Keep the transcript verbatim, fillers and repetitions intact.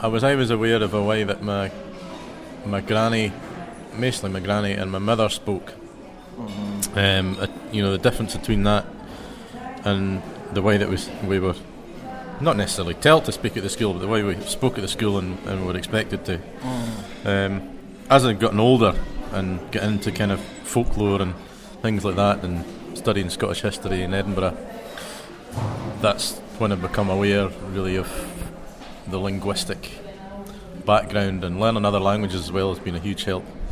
I was I was aware of a way that my my granny, mostly my granny and my mother spoke. Mm-hmm. Um, uh, you know, the difference between that and the way that was we were not necessarily told to speak at the school, but the way we spoke at the school and, and were expected to. Mm. Um, as I've gotten older and get into kind of folklore and things like that, and studying Scottish history in Edinburgh, that's when I've become aware really of the linguistic background, and learning other languages as well has been a huge help.